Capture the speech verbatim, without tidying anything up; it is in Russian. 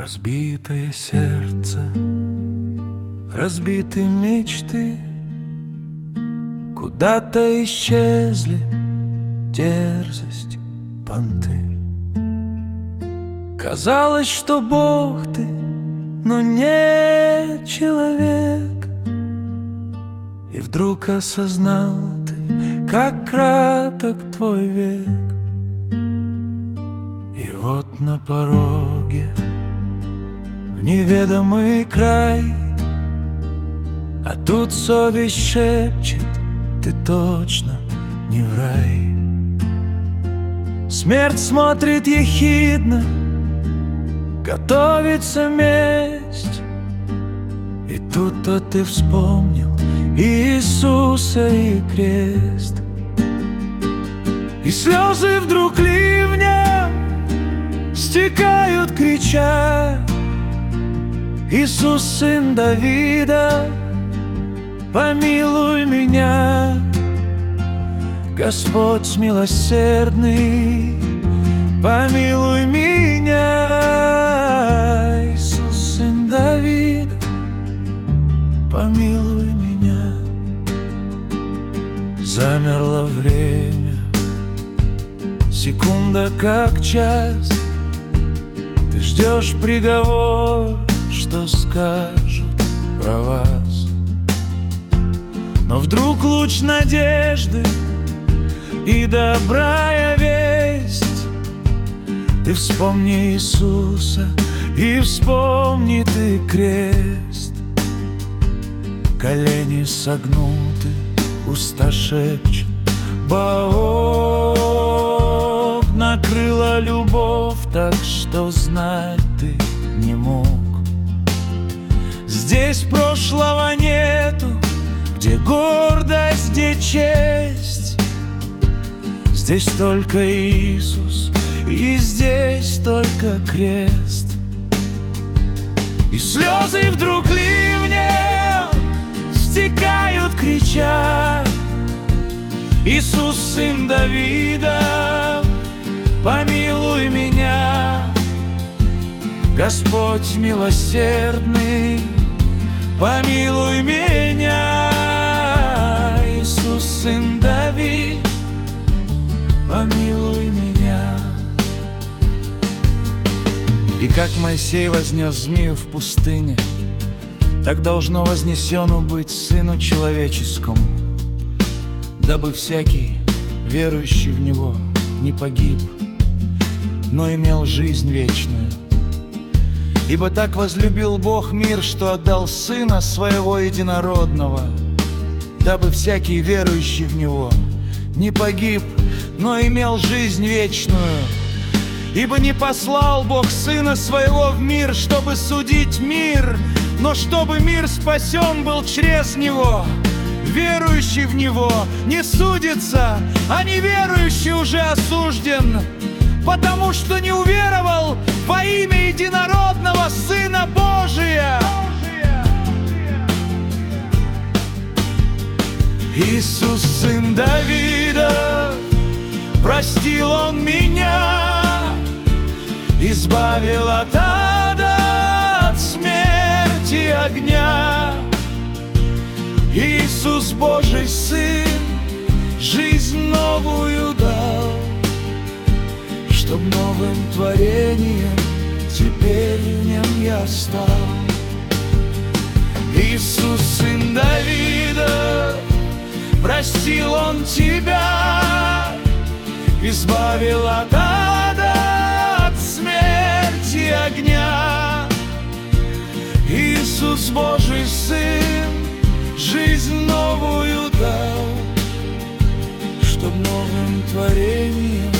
Разбитое сердце, разбиты мечты, куда-то исчезли дерзость, понты. Казалось, что Бог ты, но не человек. И вдруг осознал ты, как краток твой век. И вот на пороге в неведомый край, а тут совесть шепчет: ты точно не в рай. Смерть смотрит ехидно, готовится месть. И тут-то ты вспомнил Иисуса и крест. И слезы вдруг ливнем стекают, крича: Иисус, сын Давида, помилуй меня. Господь милосердный, помилуй меня. Иисус, сын Давида, помилуй меня. Замерло время, секунда как час. Ты ждешь приговор, что скажут про вас. Но вдруг луч надежды и добрая весть. Ты вспомни Иисуса и вспомни ты крест. Колени согнуты, уста шепчут: Бог, накрыла любовь так, что знать ты не мог. Здесь прошлого нету, где гордость, где честь. Здесь только Иисус, и здесь только крест. И слезы вдруг ливнем стекают, крича: Иисус, сын Давида, помилуй меня. Господь милосердный, помилуй меня. Иисус, сын Давида, помилуй меня. И как Моисей вознес змею в пустыне, так должно вознесено быть Сыну Человеческому, дабы всякий, верующий в Него, не погиб, но имел жизнь вечную. Ибо так возлюбил Бог мир, что отдал Сына Своего Единородного, дабы всякий, верующий в Него, не погиб, но имел жизнь вечную. Ибо не послал Бог Сына Своего в мир, чтобы судить мир, но чтобы мир спасен был через Него. Верующий в Него не судится, а неверующий уже осужден, потому что не уверовал во имя единородного Сына Божия. Иисус, сын Давида, простил Он меня, избавил от ада, от смерти огня. Иисус, Божий Сын, жизнь новую дал, чтоб новым творением теперь в нем я стал. Иисус, сын Давида, простил Он тебя, избавил от ада, от смерти огня. Иисус, Божий Сын, жизнь новую дал, чтоб новым творением